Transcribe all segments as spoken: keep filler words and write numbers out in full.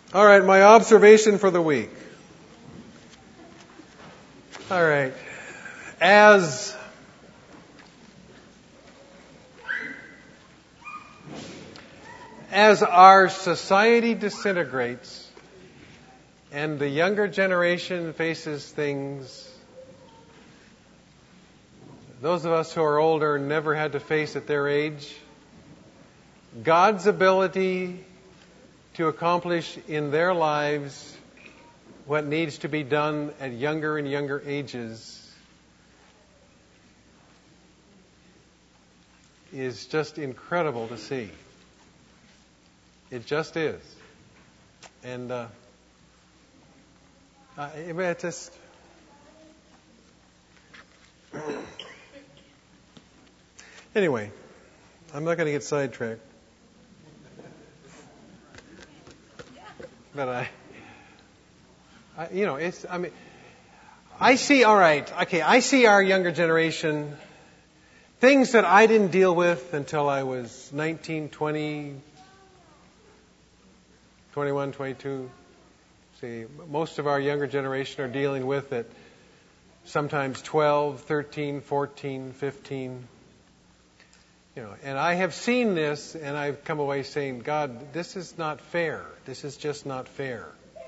All right, my observation for the week. All right. As as our society disintegrates and the younger generation faces things those of us who are older never had to face at their age, God's ability to accomplish in their lives what needs to be done at younger and younger ages is just incredible to see. It just is. And uh, I, it just... Anyway, I'm not going to get sidetracked. But I, I, you know, it's, I mean, I see, all right, okay, I see our younger generation, things that I didn't deal with until I was nineteen, twenty, twenty-one, twenty-two. See, most of our younger generation are dealing with it sometimes twelve, thirteen, fourteen, fifteen. You know, and I have seen this, and I've come away saying, God, this is not fair. This is just not fair.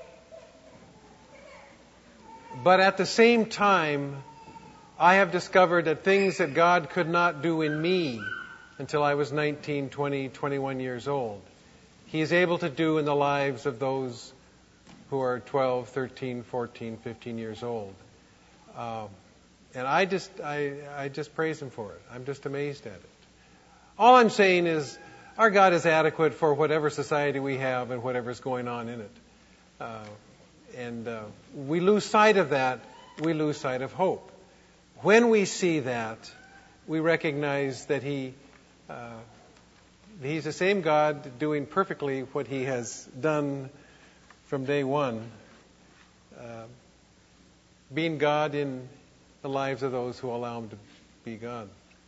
But at the same time, I have discovered that things that God could not do in me until I was nineteen, twenty, twenty-one years old, He is able to do in the lives of those who are twelve, thirteen, fourteen, fifteen years old. Um, and I just, I, I just praise Him for it. I'm just amazed at it. All I'm saying is our God is adequate for whatever society we have and whatever's going on in it. Uh, and uh, we lose sight of that. We lose sight of hope. When we see that, we recognize that He, uh, He's the same God doing perfectly what He has done from day one, uh, being God in the lives of those who allow Him to be God.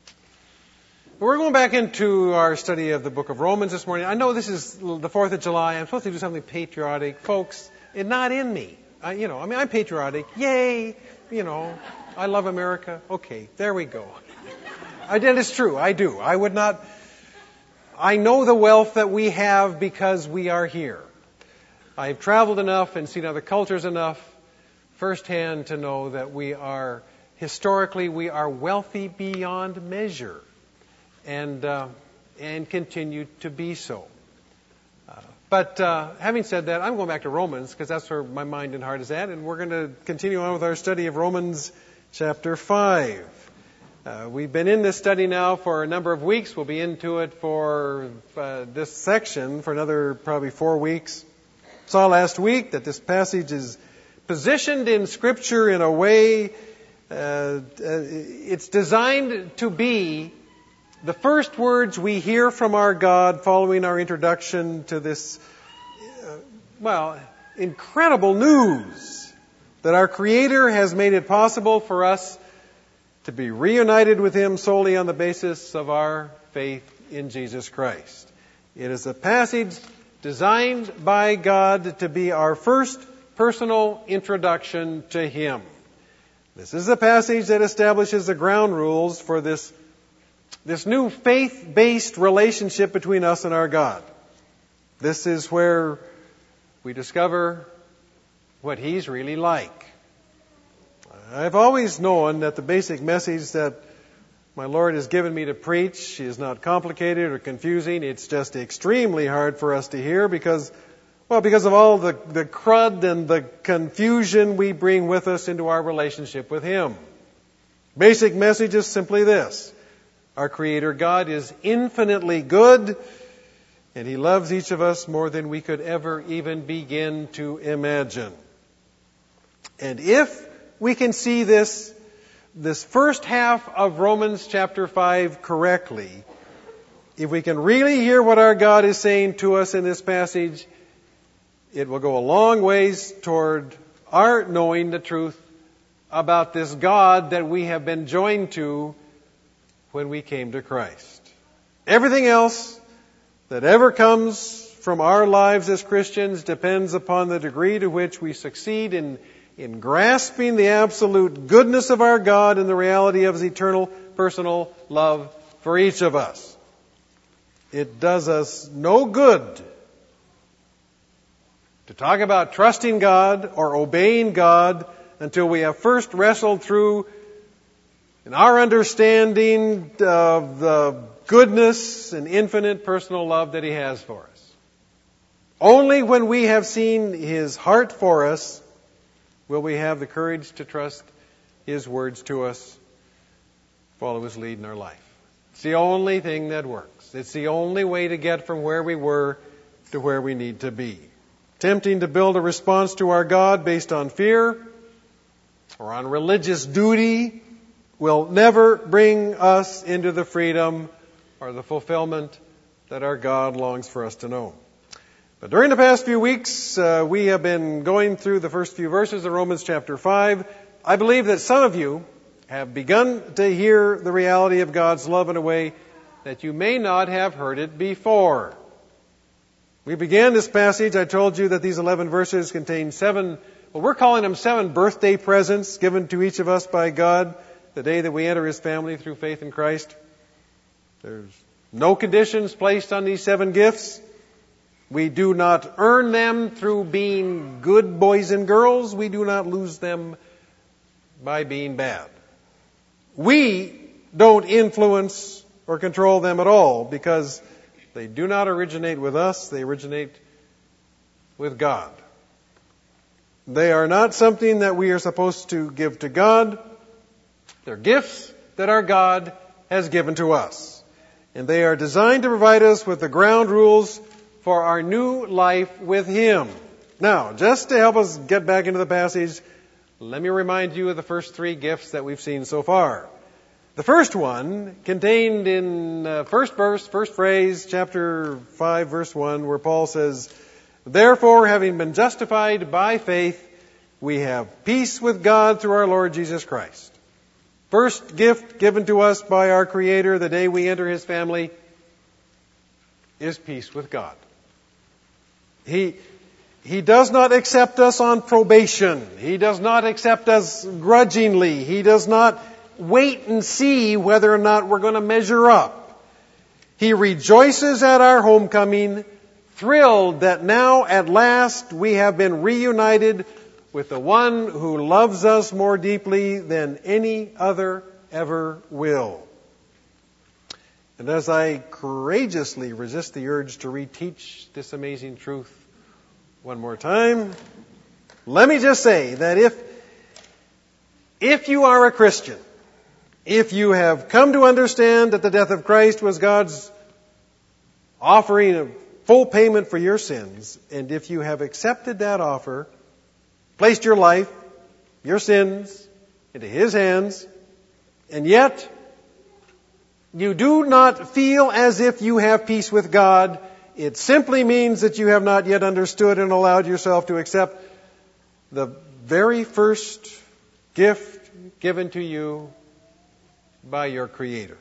We're going back into our study of the book of Romans this morning. I know this is the fourth of July. I'm supposed to do something patriotic. Folks, it's not in me. I, you know, I mean, I'm patriotic. Yay! You know, I love America. Okay, there we go. I did. It's true. I do. I would not... I know the wealth that we have because we are here. I've traveled enough and seen other cultures enough firsthand to know that we are, historically, we are wealthy beyond measure. And uh, and continue to be so. Uh, but uh, having said that, I'm going back to Romans because that's where my mind and heart is at, and we're going to continue on with our study of Romans chapter five. Uh, we've been in this study now for a number of weeks. We'll be into it for uh, this section for another probably four weeks. Saw last week that this passage is positioned in Scripture in a way uh, uh, it's designed to be the first words we hear from our God following our introduction to this, uh, well, incredible news that our Creator has made it possible for us to be reunited with Him solely on the basis of our faith in Jesus Christ. It is a passage designed by God to be our first personal introduction to Him. This is a passage that establishes the ground rules for this This new faith-based relationship between us and our God. This is where we discover what He's really like. I've always known that the basic message that my Lord has given me to preach is not complicated or confusing. It's just extremely hard for us to hear because, well, because of all the, the crud and the confusion we bring with us into our relationship with Him. Basic message is simply this. Our Creator God is infinitely good, and He loves each of us more than we could ever even begin to imagine. And if we can see this, this first half of Romans chapter five correctly, if we can really hear what our God is saying to us in this passage, it will go a long ways toward our knowing the truth about this God that we have been joined to when we came to Christ. Everything else that ever comes from our lives as Christians depends upon the degree to which we succeed in, in grasping the absolute goodness of our God and the reality of His eternal personal love for each of us. It does us no good to talk about trusting God or obeying God until we have first wrestled through in our understanding of the goodness and infinite personal love that He has for us. Only when we have seen His heart for us will we have the courage to trust His words to us, follow His lead in our life. It's the only thing that works. It's the only way to get from where we were to where we need to be. Attempting to build a response to our God based on fear or on religious duty will never bring us into the freedom or the fulfillment that our God longs for us to know. But during the past few weeks, uh, we have been going through the first few verses of Romans chapter five. I believe that some of you have begun to hear the reality of God's love in a way that you may not have heard it before. We began this passage, I told you that these eleven verses contain seven, well, we're calling them seven birthday presents given to each of us by God the day that we enter His family through faith in Christ. There's no conditions placed on these seven gifts. We do not earn them through being good boys and girls. We do not lose them by being bad. We don't influence or control them at all because they do not originate with us. They originate with God. They are not something that we are supposed to give to God. They're gifts that our God has given to us. And they are designed to provide us with the ground rules for our new life with Him. Now, just to help us get back into the passage, let me remind you of the first three gifts that we've seen so far. The first one, contained in the first verse, first phrase, chapter five, verse one, where Paul says, "Therefore, having been justified by faith, we have peace with God through our Lord Jesus Christ." First gift given to us by our Creator the day we enter His family is peace with God. He, he does not accept us on probation. He does not accept us grudgingly. He does not wait and see whether or not we're going to measure up. He rejoices at our homecoming, thrilled that now at last we have been reunited with the one who loves us more deeply than any other ever will. And as I courageously resist the urge to reteach this amazing truth one more time, let me just say that if, if you are a Christian, if you have come to understand that the death of Christ was God's offering of full payment for your sins, and if you have accepted that offer, placed your life, your sins, into His hands, and yet you do not feel as if you have peace with God, it simply means that you have not yet understood and allowed yourself to accept the very first gift given to you by your Creator.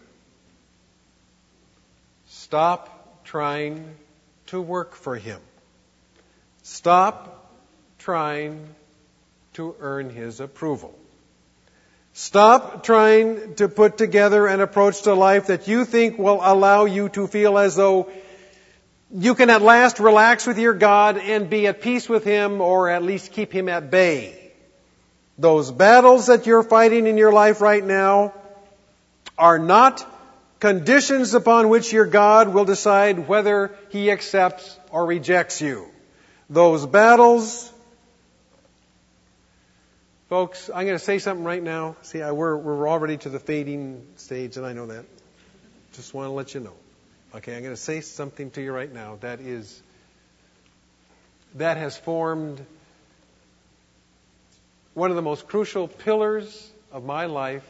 Stop trying to work for Him. Stop trying to earn His approval. Stop trying to put together an approach to life that you think will allow you to feel as though you can at last relax with your God and be at peace with Him, or at least keep Him at bay. Those battles that you're fighting in your life right now are not conditions upon which your God will decide whether He accepts or rejects you. Those battles, folks, I'm going to say something right now. See, I, we're, we're already to the fading stage, and I know that. Just want to let you know. Okay, I'm going to say something to you right now that is, that has formed one of the most crucial pillars of my life,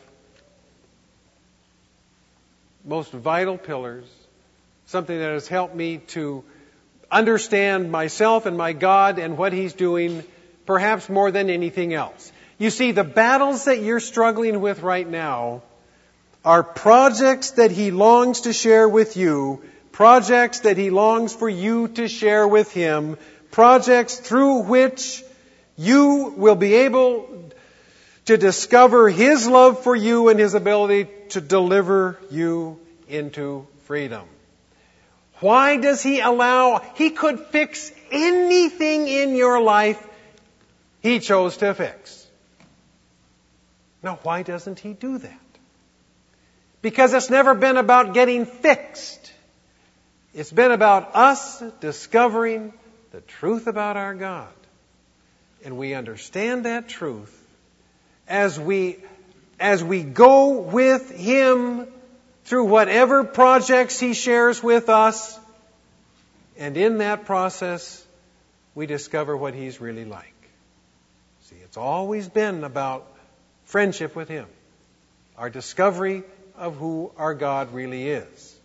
most vital pillars, something that has helped me to understand myself and my God and what He's doing, perhaps more than anything else. You see, the battles that you're struggling with right now are projects that He longs to share with you projects that He longs for you to share with Him, projects through which you will be able to discover His love for you and His ability to deliver you into freedom. Why does He allow? He could fix anything in your life He chose to fix. Now, why doesn't He do that? Because it's never been about getting fixed. It's been about us discovering the truth about our God. And we understand that truth as we, as we go with Him through whatever projects He shares with us. And in that process, we discover what He's really like. See, it's always been about friendship with Him. Our discovery of who our God really is.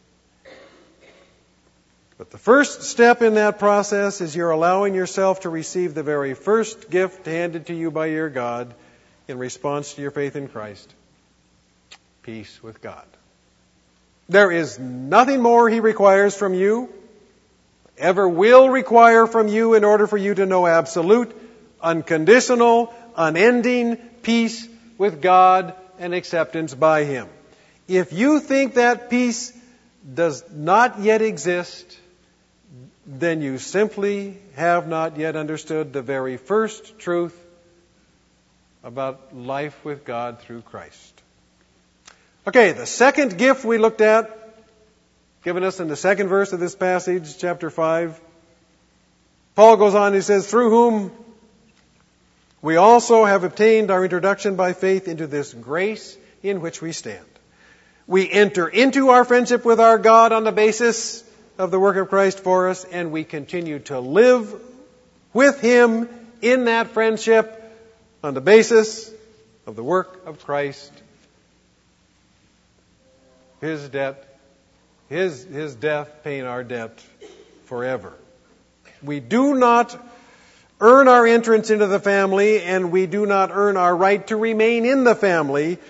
But the first step in that process is you're allowing yourself to receive the very first gift handed to you by your God in response to your faith in Christ. Peace with God. There is nothing more He requires from you, ever will require from you in order for you to know absolute, unconditional, unending peace with God and acceptance by Him. If you think that peace does not yet exist, then you simply have not yet understood the very first truth about life with God through Christ. Okay, the second gift we looked at, given us in the second verse of this passage, chapter five, Paul goes on, he says, through whom we also have obtained our introduction by faith into this grace in which we stand. We enter into our friendship with our God on the basis of the work of Christ for us, and we continue to live with Him in that friendship on the basis of the work of Christ. His debt, His, His death paying our debt forever. We do not earn our entrance into the family, and we do not earn our right to remain in the family.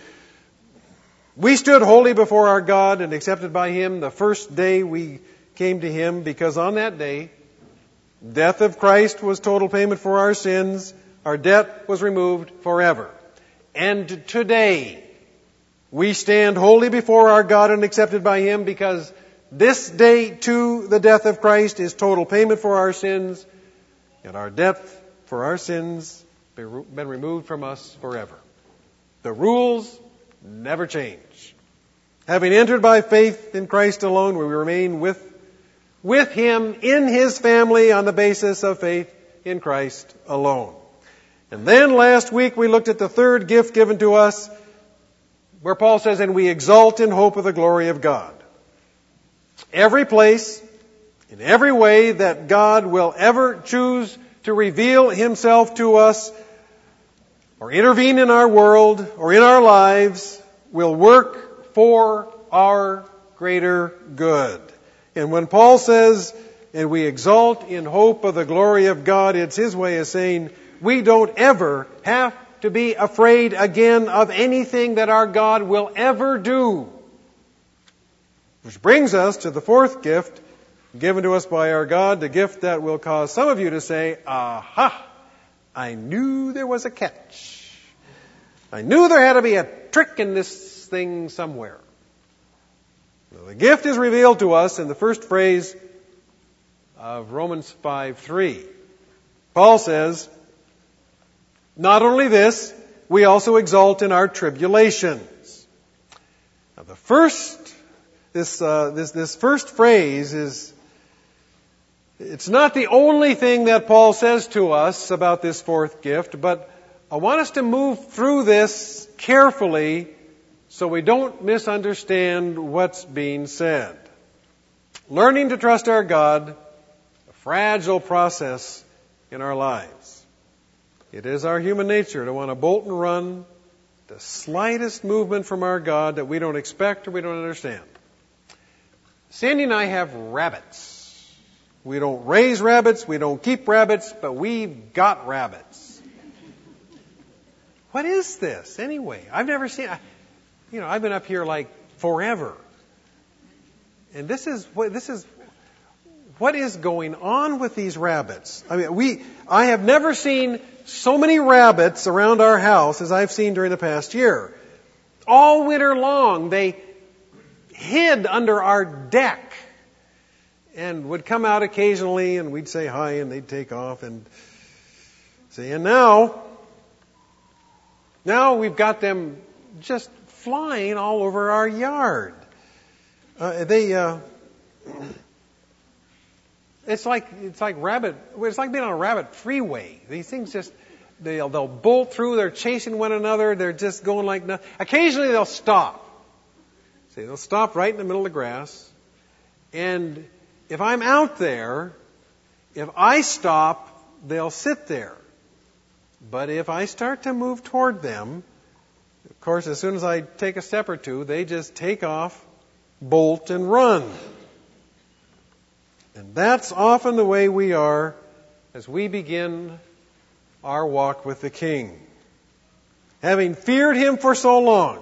We stood holy before our God and accepted by Him the first day we came to Him, because on that day, death of Christ was total payment for our sins. Our debt was removed forever. And today, we stand holy before our God and accepted by Him, because this day too, the death of Christ is total payment for our sins, and our debt for our sins been removed from us forever. The rules never change. Having entered by faith in Christ alone, we remain with, with Him in His family on the basis of faith in Christ alone. And then last week we looked at the third gift given to us, where Paul says, and we exult in hope of the glory of God. Every place, in every way that God will ever choose to reveal Himself to us, or intervene in our world, or in our lives, will work for our greater good. And when Paul says, and we exult in hope of the glory of God, it's his way of saying, we don't ever have to be afraid again of anything that our God will ever do. Which brings us to the fourth gift given to us by our God, the gift that will cause some of you to say, aha, I knew there was a catch. I knew there had to be a trick in this thing somewhere. Now, the gift is revealed to us in the first phrase of Romans five three. Paul says, not only this, we also exult in our tribulations. Now, the first, this, uh, this, this first phrase is, it's not the only thing that Paul says to us about this fourth gift, but I want us to move through this carefully so we don't misunderstand what's being said. Learning to trust our God, a fragile process in our lives. It is our human nature to want to bolt and run the slightest movement from our God that we don't expect or we don't understand. Sandy and I have rabbits. We don't raise rabbits, we don't keep rabbits, but we've got rabbits. What is this, anyway? I've never seen, you know, I've been up here like forever. And this is what this is what is going on with these rabbits. I mean, we I have never seen so many rabbits around our house as I've seen during the past year. All winter long, they hid under our deck and would come out occasionally, and we'd say hi, and they'd take off and say, and now, now we've got them just flying all over our yard. Uh, they, uh, it's like it's like rabbit. It's like being on a rabbit freeway. These things just they'll they'll bolt through. They're chasing one another. They're just going like nothing. Occasionally they'll stop. See, they'll stop right in the middle of the grass. And if I'm out there, if I stop, they'll sit there. But if I start to move toward them, of course, as soon as I take a step or two, they just take off, bolt, and run. And that's often the way we are as we begin our walk with the King. Having feared Him for so long,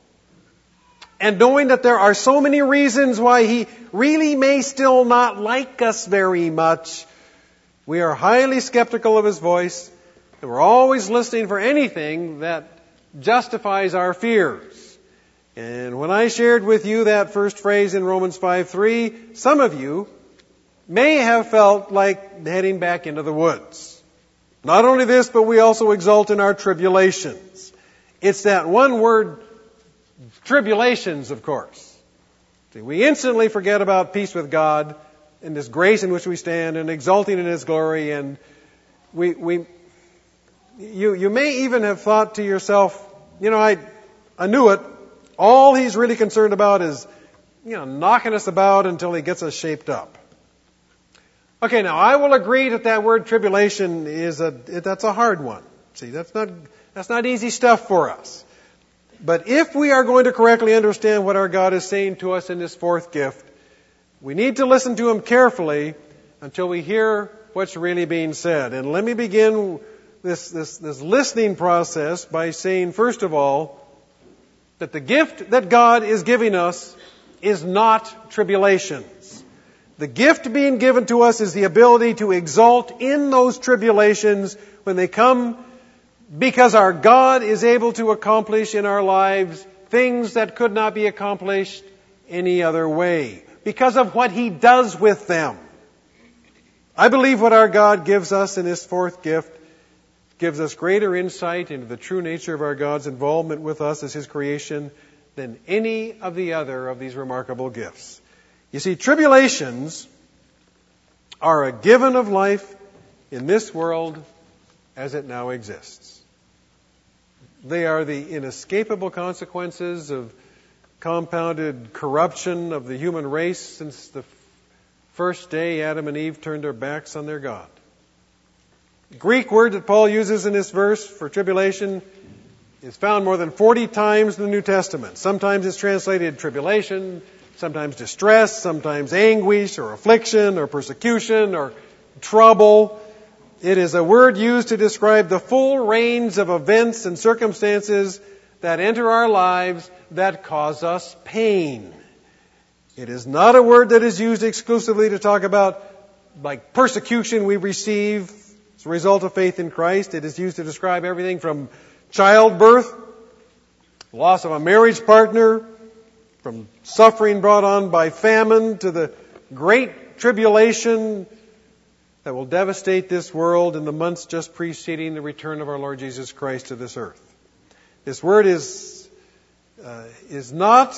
and knowing that there are so many reasons why He really may still not like us very much, we are highly skeptical of His voice, and we're always listening for anything that justifies our fears. And when I shared with you that first phrase in Romans five three, some of you may have felt like heading back into the woods. Not only this, but we also exult in our tribulations. It's that one word, tribulations, of course. See, we instantly forget about peace with God and His grace in which we stand and exulting in His glory. And we, we, you, you may even have thought to yourself, you know, I, I knew it. All He's really concerned about is, you know, knocking us about until He gets us shaped up. Okay, now I will agree that that word tribulation is a, that's a hard one. See, that's not, that's not easy stuff for us. But if we are going to correctly understand what our God is saying to us in this fourth gift, we need to listen to Him carefully until we hear what's really being said. And let me begin this, this, this listening process by saying, first of all, that the gift that God is giving us is not tribulations. The gift being given to us is the ability to exult in those tribulations when they come, because our God is able to accomplish in our lives things that could not be accomplished any other way, because of what He does with them. I believe what our God gives us in this fourth gift gives us greater insight into the true nature of our God's involvement with us as His creation than any of the other of these remarkable gifts. You see, tribulations are a given of life in this world as it now exists. They are the inescapable consequences of compounded corruption of the human race since the first day Adam and Eve turned their backs on their God. The Greek word that Paul uses in this verse for tribulation is found more than forty times in the New Testament. Sometimes it's translated tribulation, sometimes distress, sometimes anguish or affliction or persecution or trouble. It is a word used to describe the full range of events and circumstances that enter our lives that cause us pain. It is not a word that is used exclusively to talk about like persecution we receive as a result of faith in Christ. It is used to describe everything from childbirth, loss of a marriage partner, from suffering brought on by famine to the great tribulation that will devastate this world in the months just preceding the return of our Lord Jesus Christ to this earth. This word is uh, is not,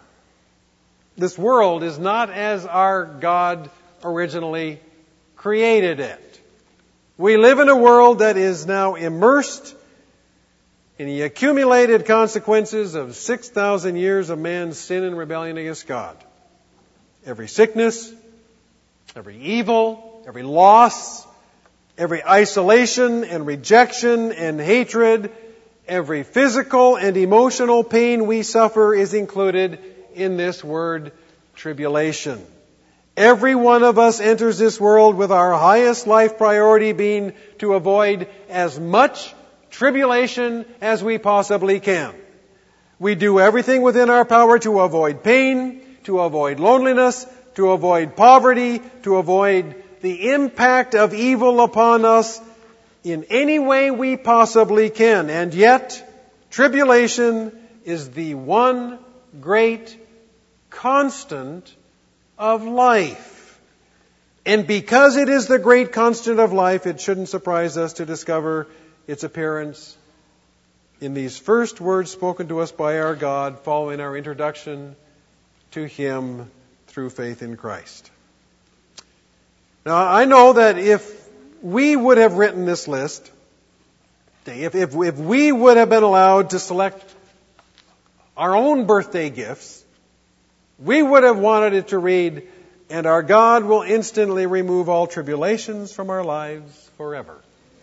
this world is not as our God originally created it. We live in a world that is now immersed in the accumulated consequences of six thousand years of man's sin and rebellion against God. Every sickness, every evil, every loss, every isolation and rejection and hatred, every physical and emotional pain we suffer is included in this word tribulation. Every one of us enters this world with our highest life priority being to avoid as much tribulation as we possibly can. We do everything within our power to avoid pain, to avoid loneliness, to avoid poverty, to avoid the impact of evil upon us in any way we possibly can. And yet, tribulation is the one great constant of life. And because it is the great constant of life, it shouldn't surprise us to discover its appearance in these first words spoken to us by our God following our introduction to Him through faith in Christ. Now, I know that if we would have written this list, if, if, if we would have been allowed to select our own birthday gifts, we would have wanted it to read, "And our God will instantly remove all tribulations from our lives forever."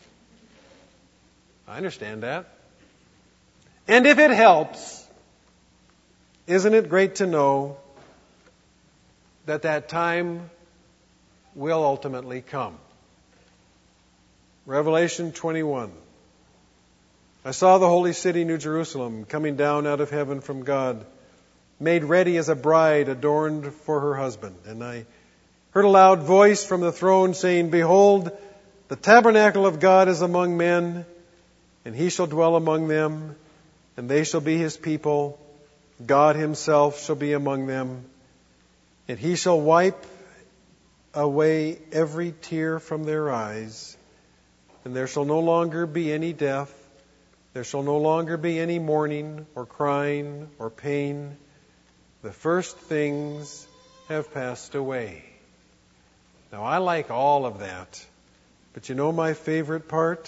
I understand that. And if it helps, isn't it great to know that that time will ultimately come? Revelation twenty-one. I saw the holy city, New Jerusalem, coming down out of heaven from God, made ready as a bride adorned for her husband. And I heard a loud voice from the throne saying, "Behold, the tabernacle of God is among men, and He shall dwell among them, and they shall be His people. God Himself shall be among them, and He shall wipe away every tear from their eyes, and there shall no longer be any death. There shall no longer be any mourning or crying or pain. The first things have passed away." Now, I like all of that, but you know my favorite part?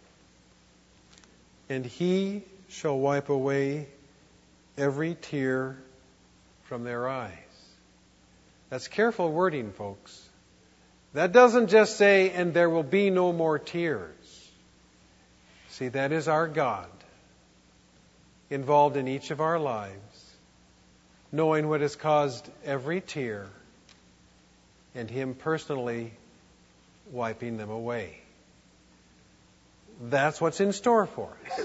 "And He shall wipe away every tear from their eyes." That's careful wording, folks. That doesn't just say, "and there will be no more tears." See, that is our God involved in each of our lives, knowing what has caused every tear, and Him personally wiping them away. That's what's in store for us.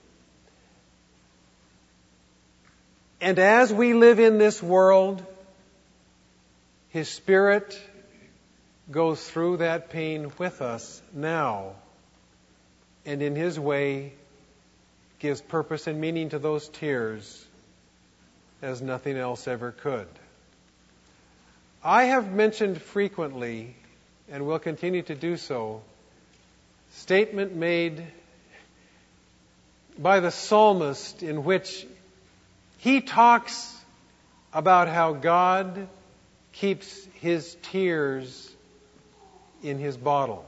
And as we live in this world, His Spirit goes through that pain with us now, and in His way gives purpose and meaning to those tears as nothing else ever could. I have mentioned frequently, and will continue to do so, statement made by the psalmist in which he talks about how God keeps His tears in His bottle.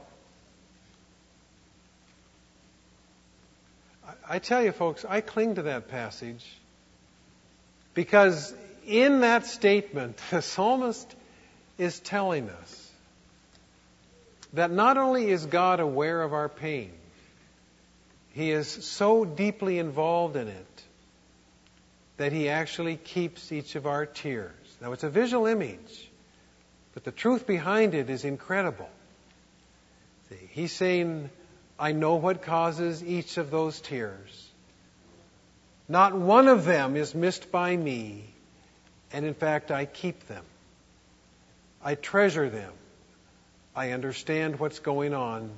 I tell you, folks, I cling to that passage because in that statement, the psalmist is telling us that not only is God aware of our pain, He is so deeply involved in it that He actually keeps each of our tears. Now, it's a visual image, but the truth behind it is incredible. See, He's saying, "I know what causes each of those tears. Not one of them is missed by me, and in fact, I keep them. I treasure them. I understand what's going on,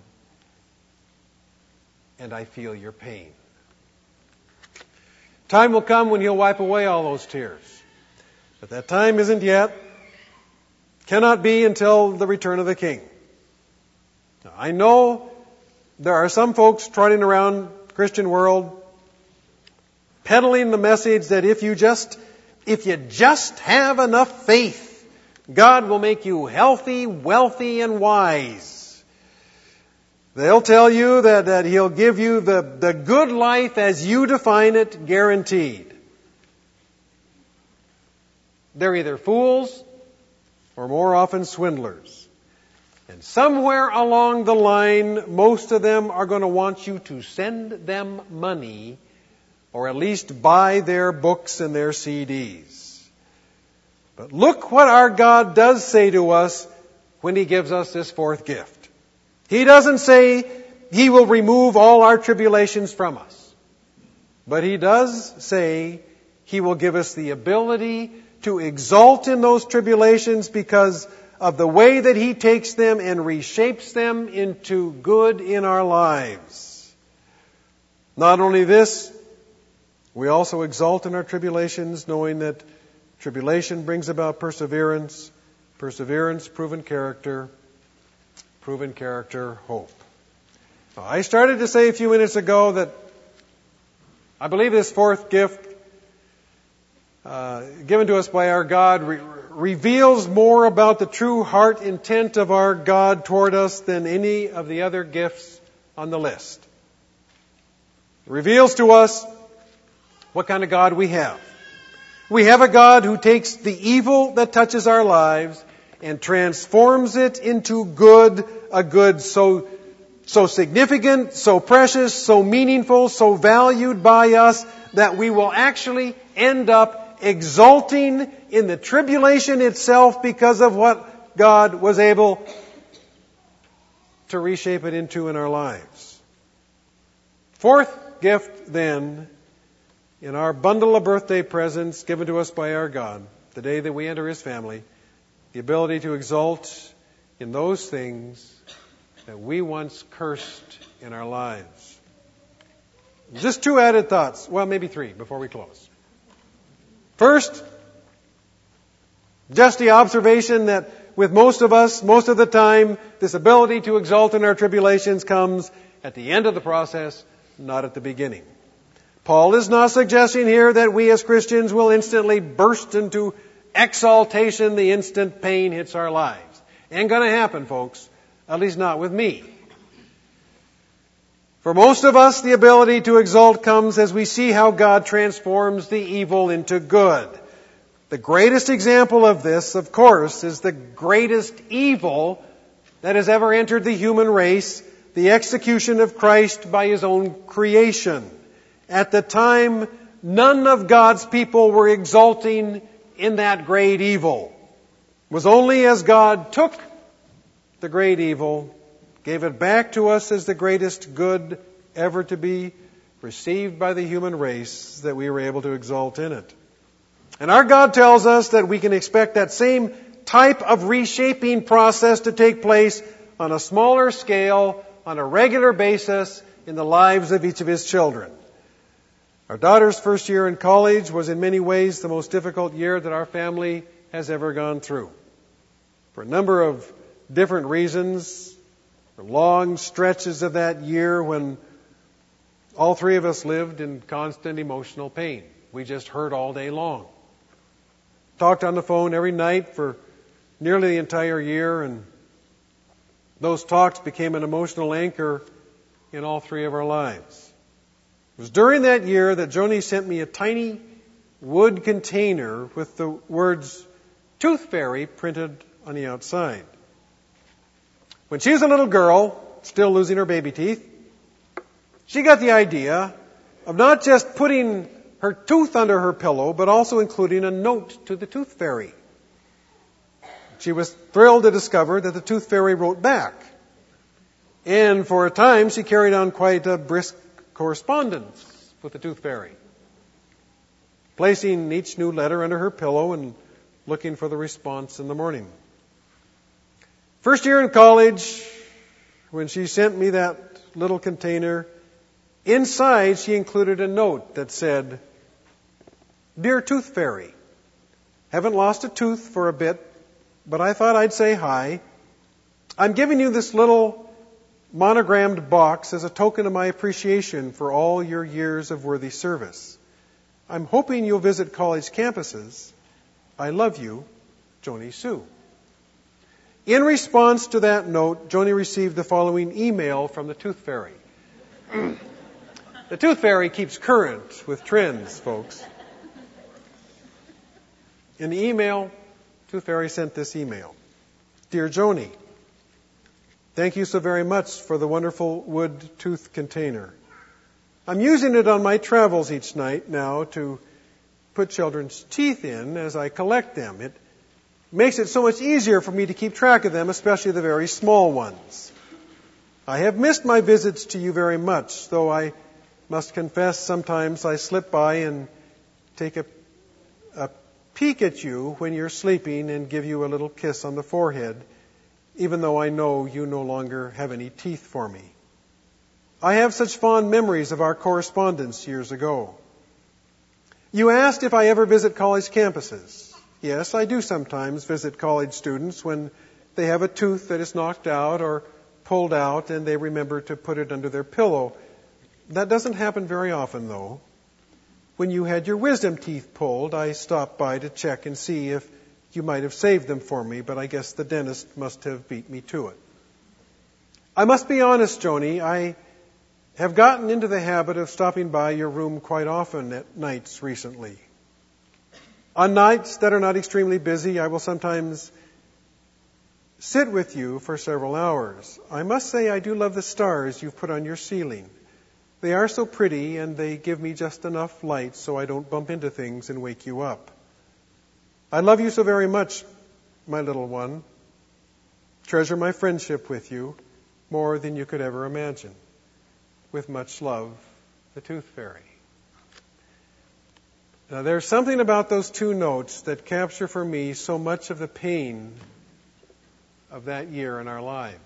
and I feel your pain." Time will come when He'll wipe away all those tears. But that time isn't yet. Cannot be until the return of the King. Now, I know there are some folks trotting around the Christian world peddling the message that if you just, if you just have enough faith, God will make you healthy, wealthy, and wise. They'll tell you that, that He'll give you the, the good life as you define it, guaranteed. They're either fools or more often swindlers. And somewhere along the line, most of them are going to want you to send them money or at least buy their books and their C Ds. But look what our God does say to us when He gives us this fourth gift. He doesn't say He will remove all our tribulations from us. But He does say He will give us the ability to exult in those tribulations because of the way that He takes them and reshapes them into good in our lives. Not only this, we also exult in our tribulations, knowing that tribulation brings about perseverance, perseverance, proven character, proven character, hope. Now, I started to say a few minutes ago that I believe this fourth gift uh, given to us by our God re- reveals more about the true heart intent of our God toward us than any of the other gifts on the list. It reveals to us what kind of God we have. We have a God who takes the evil that touches our lives and transforms it into good, a good so, so significant, so precious, so meaningful, so valued by us that we will actually end up exulting in the tribulation itself because of what God was able to reshape it into in our lives. Fourth gift, then, in our bundle of birthday presents given to us by our God, the day that we enter His family, the ability to exult in those things that we once cursed in our lives. Just two added thoughts. Well, maybe three before we close. First, just the observation that with most of us, most of the time, this ability to exult in our tribulations comes at the end of the process, not at the beginning. Paul is not suggesting here that we as Christians will instantly burst into exaltation the instant pain hits our lives. Ain't going to happen, folks. At least not with me. For most of us, the ability to exult comes as we see how God transforms the evil into good. The greatest example of this, of course, is the greatest evil that has ever entered the human race, the execution of Christ by His own creation. At the time, none of God's people were exulting in that great evil. It was only as God took the great evil, gave it back to us as the greatest good ever to be received by the human race, that we were able to exult in it. And our God tells us that we can expect that same type of reshaping process to take place on a smaller scale, on a regular basis, in the lives of each of His children. Our daughter's first year in college was in many ways the most difficult year that our family has ever gone through. For a number of different reasons, for long stretches of that year when all three of us lived in constant emotional pain. We just hurt all day long. Talked on the phone every night for nearly the entire year, and those talks became an emotional anchor in all three of our lives. It was during that year that Joni sent me a tiny wood container with the words Tooth Fairy printed on the outside. When she was a little girl, still losing her baby teeth, she got the idea of not just putting her tooth under her pillow, but also including a note to the Tooth Fairy. She was thrilled to discover that the Tooth Fairy wrote back. And for a time, she carried on quite a brisk correspondence with the Tooth Fairy, placing each new letter under her pillow and looking for the response in the morning. First year in college, when she sent me that little container, inside she included a note that said, Dear Tooth Fairy, haven't lost a tooth for a bit, but I thought I'd say hi. I'm giving you this little monogrammed box as a token of my appreciation for all your years of worthy service. I'm hoping you'll visit college campuses. I love you, Joni Sue. In response to that note, Joni received the following email from the Tooth Fairy. The Tooth Fairy keeps current with trends, folks. In the email, Tooth Fairy sent this email. Dear Joni, thank you so very much for the wonderful wood tooth container. I'm using it on my travels each night now to put children's teeth in as I collect them. It makes it so much easier for me to keep track of them, especially the very small ones. I have missed my visits to you very much, though I must confess sometimes I slip by and take a, a peek at you when you're sleeping and give you a little kiss on the forehead, even though I know you no longer have any teeth for me. I have such fond memories of our correspondence years ago. You asked if I ever visit college campuses. Yes, I do sometimes visit college students when they have a tooth that is knocked out or pulled out and they remember to put it under their pillow. That doesn't happen very often, though. When you had your wisdom teeth pulled, I stopped by to check and see if you might have saved them for me, but I guess the dentist must have beat me to it. I must be honest, Joni, I have gotten into the habit of stopping by your room quite often at nights recently. On nights that are not extremely busy, I will sometimes sit with you for several hours. I must say I do love the stars you've put on your ceiling. They are so pretty and they give me just enough light so I don't bump into things and wake you up. I love you so very much, my little one. Treasure my friendship with you more than you could ever imagine. With much love, the Tooth Fairy. Now, there's something about those two notes that capture for me so much of the pain of that year in our lives.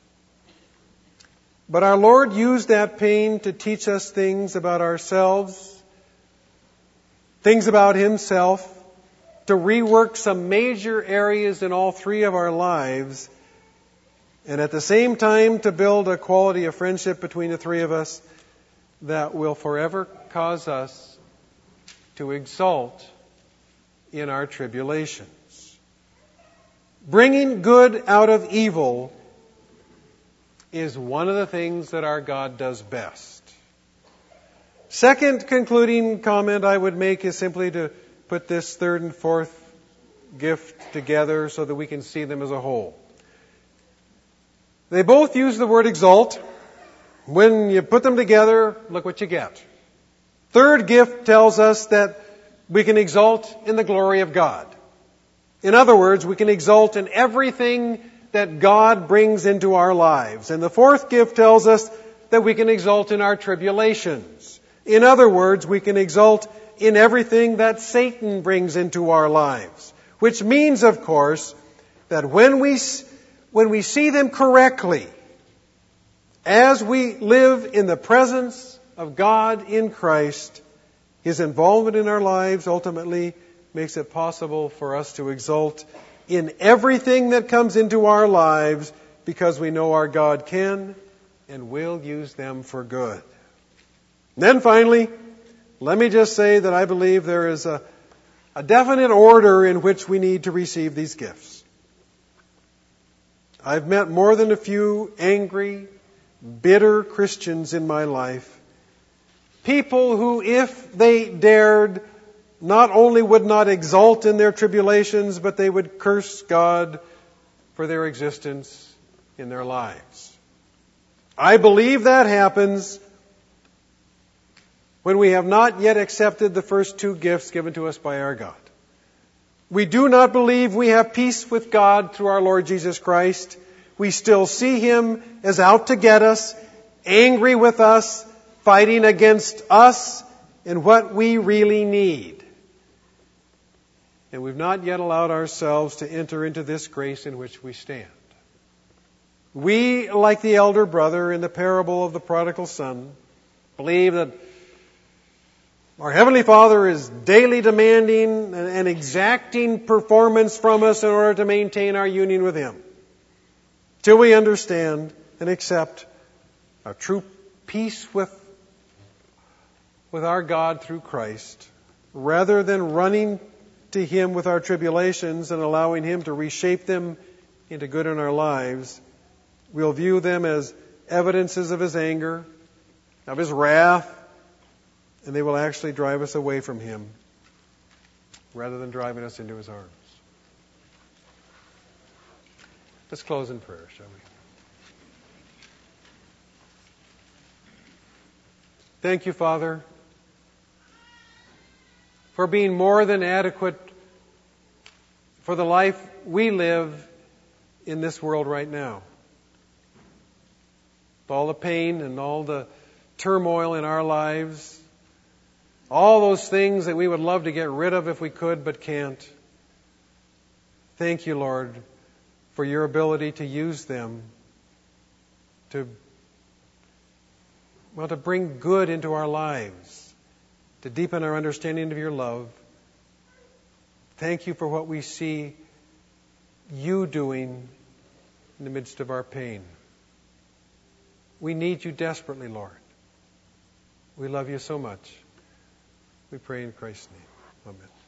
But our Lord used that pain to teach us things about ourselves, things about Himself, to rework some major areas in all three of our lives, and at the same time to build a quality of friendship between the three of us that will forever cause us to exult in our tribulations. Bringing good out of evil is one of the things that our God does best. Second concluding comment I would make is simply to put this third and fourth gift together so that we can see them as a whole. They both use the word exalt. When you put them together, look what you get. Third gift tells us that we can exalt in the glory of God. In other words, we can exalt in everything that God brings into our lives. And the fourth gift tells us that we can exalt in our tribulations. In other words, we can exalt in everything that Satan brings into our lives. Which means, of course, that when we, when we see them correctly, as we live in the presence of God in Christ, His involvement in our lives ultimately makes it possible for us to exult in everything that comes into our lives because we know our God can and will use them for good. And then finally, let me just say that I believe there is a, a definite order in which we need to receive these gifts. I've met more than a few angry, bitter Christians in my life. People who, if they dared, not only would not exult in their tribulations, but they would curse God for their existence in their lives. I believe that happens when we have not yet accepted the first two gifts given to us by our God. We do not believe we have peace with God through our Lord Jesus Christ. We still see Him as out to get us, angry with us, fighting against us and what we really need. And we've not yet allowed ourselves to enter into this grace in which we stand. We, like the elder brother in the parable of the prodigal son, believe that our Heavenly Father is daily demanding and exacting performance from us in order to maintain our union with Him. Till we understand and accept our true peace with, with our God through Christ, rather than running to Him with our tribulations and allowing Him to reshape them into good in our lives, we'll view them as evidences of His anger, of His wrath, and they will actually drive us away from Him rather than driving us into His arms. Let's close in prayer, shall we? Thank you, Father, for being more than adequate for the life we live in this world right now. All the pain and all the turmoil in our lives, all those things that we would love to get rid of if we could but can't. Thank you, Lord, for your ability to use them to, well, to bring good into our lives, to deepen our understanding of your love. Thank you for what we see you doing in the midst of our pain. We need you desperately, Lord. We love you so much. We pray in Christ's name. Amen.